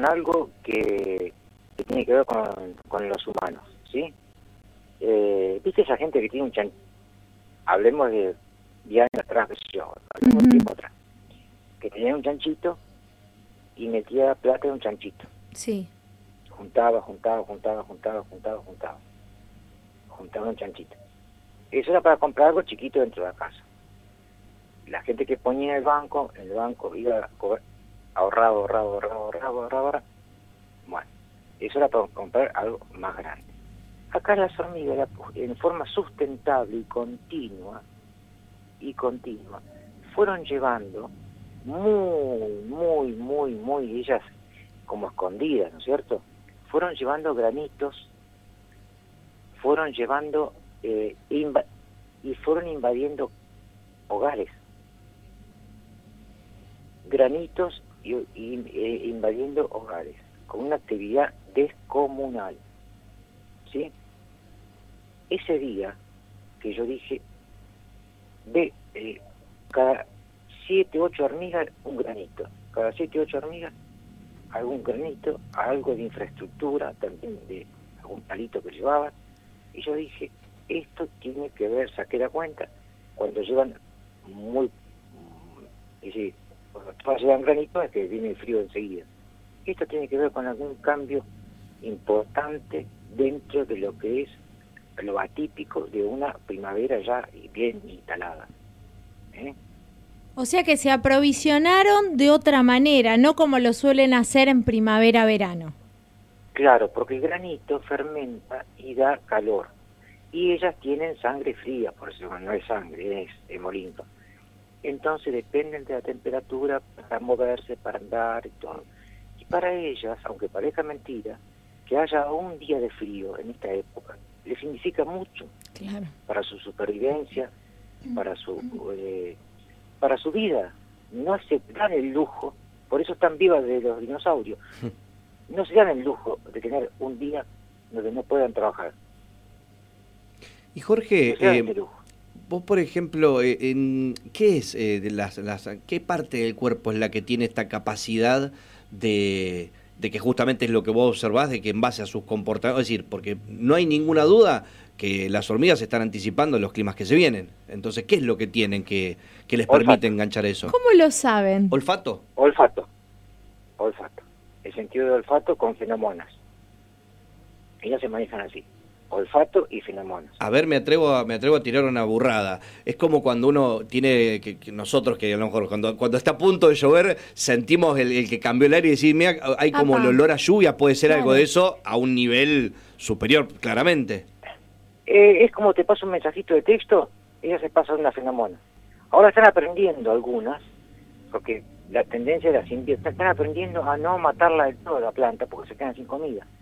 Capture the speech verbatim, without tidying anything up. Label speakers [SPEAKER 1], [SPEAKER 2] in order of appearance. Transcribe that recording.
[SPEAKER 1] con algo que, que tiene que ver con, con los humanos, ¿sí? Eh, ¿Viste esa gente que tiene un chanchito? Hablemos de diez años atrás, yo, hablemos de tiempo atrás. Que tenía un chanchito y metía plata en un chanchito.
[SPEAKER 2] Sí.
[SPEAKER 1] Juntaba, juntaba, juntaba, juntaba, juntaba, juntaba. Juntaba un chanchito. Eso era para comprar algo chiquito dentro de la casa. La gente que ponía en el banco, en el banco iba a cobrar, ahorraba, ahorraba, ahorraba, ahorraba, ahorraba, ahorraba. Bueno, eso era para comprar algo más grande. Acá las hormigas, en forma sustentable y continua, y continua, fueron llevando muy, muy, muy, muy, ellas como escondidas, ¿no es cierto? Fueron llevando granitos, fueron llevando, eh, inv y fueron invadiendo hogares. Granitos y, y eh, invadiendo hogares, con una actividad descomunal, ¿sí? Ese día que yo dije, ve, eh, cada siete, ocho hormigas, un granito, cada siete, ocho hormigas, algún granito, algo de infraestructura, también de algún palito que llevaban, y yo dije, esto tiene que ver, saqué la cuenta, cuando llevan muy, es decir, cuando todas llevan granito es que viene el frío enseguida. Esto tiene que ver con algún cambio importante dentro de lo que es lo atípico de una primavera ya bien instalada. ¿Eh?
[SPEAKER 2] O sea que se aprovisionaron de otra manera, no como lo suelen hacer en primavera-verano.
[SPEAKER 1] Claro, porque el granito fermenta y da calor. Y ellas tienen sangre fría, por eso no es sangre, es hemolinfa. Entonces dependen de la temperatura para moverse, para andar y todo. Y para ellas, aunque parezca mentira, que haya un día de frío en esta época, les significa mucho.
[SPEAKER 2] Claro.
[SPEAKER 1] Para su supervivencia, para su eh, para su vida. No se dan el lujo, por eso están vivas de los dinosaurios, no se dan el lujo de tener un día donde no puedan trabajar.
[SPEAKER 3] Y Jorge,
[SPEAKER 1] No
[SPEAKER 3] eh, vos por ejemplo, eh, en, ¿qué es eh, de las, las, qué parte del cuerpo es la que tiene esta capacidad de, de que justamente es lo que vos observás, de que en base a sus comportamientos, es decir, porque no hay ninguna duda que las hormigas están anticipando los climas que se vienen. Entonces, ¿qué es lo que tienen que, que les
[SPEAKER 1] Olfato.
[SPEAKER 3] permite enganchar eso?
[SPEAKER 2] ¿Cómo lo saben?
[SPEAKER 3] ¿Olfato?
[SPEAKER 1] Olfato. Olfato. El sentido de olfato con feromonas. Ellas se manejan así. Olfato y feromonas.
[SPEAKER 3] A ver, me atrevo a, me atrevo a tirar una burrada. Es como cuando uno tiene, que, que nosotros que a lo mejor cuando, cuando está a punto de llover, sentimos el, el que cambió el aire y decir, mira, hay como
[SPEAKER 2] Apa.
[SPEAKER 3] el olor a lluvia, puede ser
[SPEAKER 2] Claro.
[SPEAKER 3] algo de eso a un nivel superior, claramente.
[SPEAKER 1] Eh, es como te paso un mensajito de texto, ellas se pasan una feromona. Ahora están aprendiendo algunas, porque la tendencia de la simbiosis, están aprendiendo a no matarla del todo la planta porque se quedan sin comida.